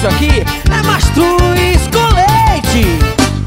isso aqui é Mastruz com leite.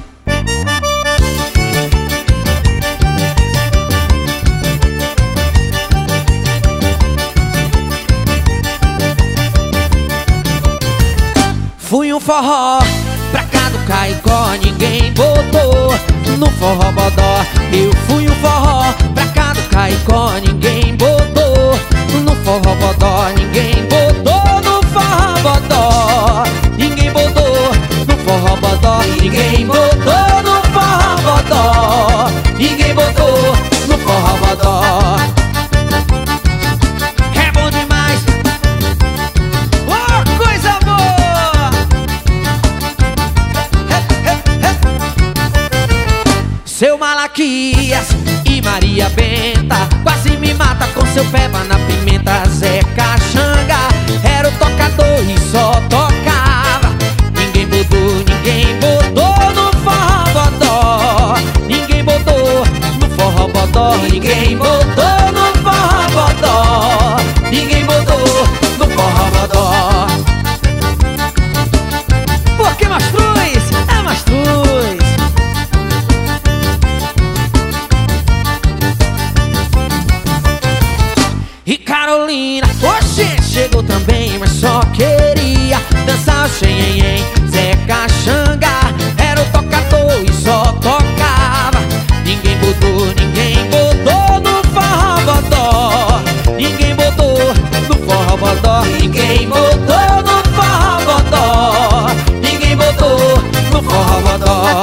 Fui um forró pra cá do Caicó, ninguém botou no forró bodó. Eu fui um forró pra cá do Caicó, ninguém botou no forró bodó. Ninguém botou no forró bodó. Ninguém botou no forró bodó. Ninguém botou no forró bodó. Ninguém botou no forró bodó. É bom demais. Oh, coisa boa. Seu Malaquias e Maria Benta quase me mata com seu peba na pimenta. Zé Caxanga era o tocador e só tocava. Ninguém botou no forró bodó. Ninguém botou no forró bodó. Ninguém botou no forró bodó. Ninguém botou no forró bodó. Porque Mastruz é Mastruz. E Carolina, oxe, chegou também, mas só queria dançar o xenhenhen. Zé Caxanga era o tocador e só tocava. Ninguém botou no forró bodó. Ninguém botou no forró bodó. Ninguém botou no forró bodó. Ninguém botou no forró bodó.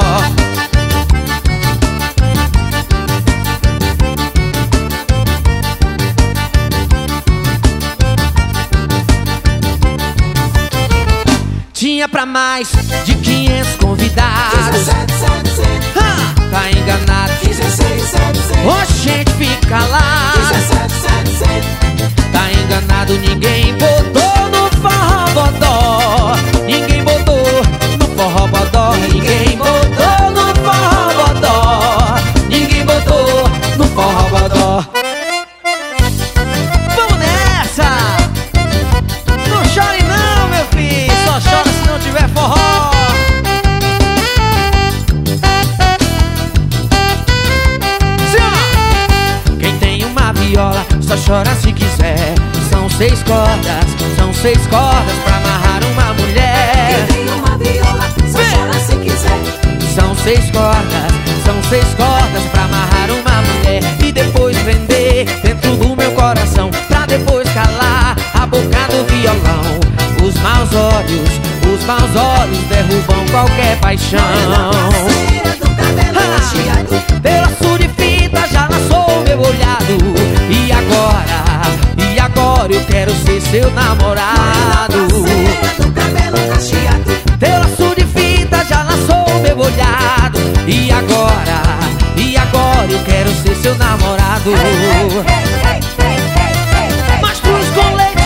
Tinha pra mais de 500 convidados. Tá enganado. Ô, gente, fica lá. Tá enganado. Ninguém botou no forró bodó. Ninguém botou no forró bodó. Ninguém botou no forró bodó. Ninguém botou no forró bodó. Vamos nessa. Não chore não, meu filho. Só chora se não tiver forró. Sim. Quem tem uma viola só chora se quiser. São 6 cordas pra amarrar uma mulher. Quem tem uma viola só chora se quiser. São 6 cordas pra amarrar uma mulher. E depois prender dentro do meu coração, pra depois calar a boca do violão. Os maus olhos derrubam qualquer paixão. Do cabelo cacheado. Teu laço de fita já laçou meu olhado. E agora eu quero ser seu namorado. Do cabelo cacheado. Teu laço de fita já laçou meu olhado. E agora eu quero ser seu namorado. Mastruz com leite.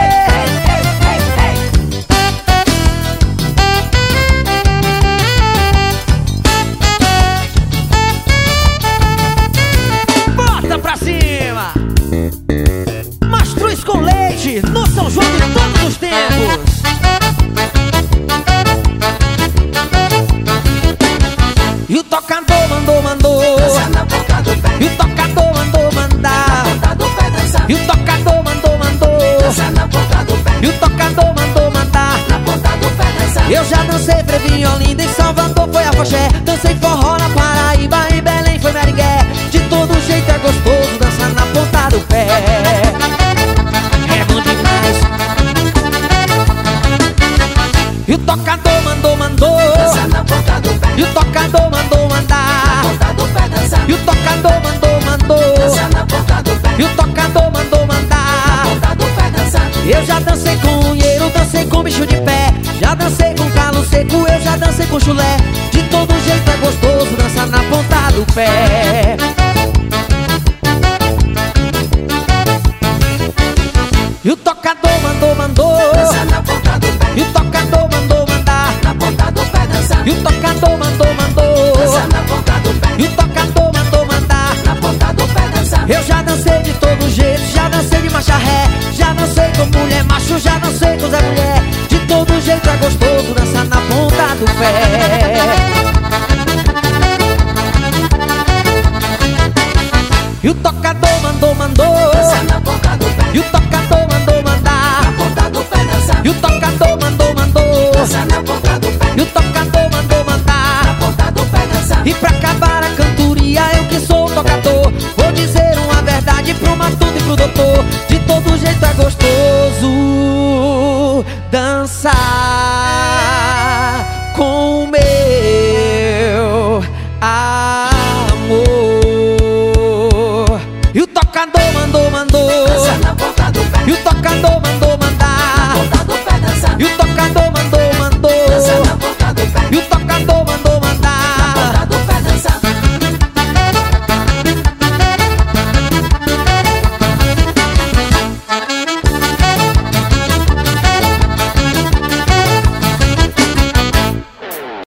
Bota pra cima. Mastruz com leite no São João de todos os tempos. E o tocador mandou. Dança na ponta do pé. E o tocador mandou mandar. Ponta do pé dança. E o tocador mandou. Dança na ponta do pé. E o tocador mandou mandar. Na ponta do pé dança. Eu já dancei frevinho, Olinda, em Salvador foi afoxé. Dancei forró na Paraíba, em Belém foi meringué. De todo jeito é gostoso dançar na ponta do pé. É bom demais. E o tocador mandou. Dança na ponta do pé. E o tocador mandou mandar. Na ponta do pé dança. E o tocador mandou. Dança na ponta do pé. E o tocador mandou mandar. Na ponta do pé dança. Eu já dancei com unheiro, dancei com bicho de pé. Já dancei com calo seco, eu já dancei com chulé. De todo jeito é gostoso dançar na ponta do pé. E o tocador mandou. Dança na ponta do pé. E o tocador mandou mandar. Na ponta do pé dança. E o tocador mandou. Dança na ponta do pé. E o tocador mandou mandar. Na ponta do pé dança. Eu já dancei de todo jeito, já dancei de marcha ré. Já não sei como mulher macho, já não sei como é mulher. De todo jeito é gostoso dançar na ponta do pé. E o tocador mandou dança na ponta do pé. E o tocador mandou mandar Na ponta do pé dança. E o tocador mandou Dança na ponta do pé. E o tocador mandou Na mandar. ponta do pé dança. E pra acabar a cantoria, eu que sou o tocador, vou dizer uma verdade pro matuto e pro doutor. De todo jeito é gostoso dançar com o meu amor. E o tocador mandou Dança na ponta do pé. E o tocador mandou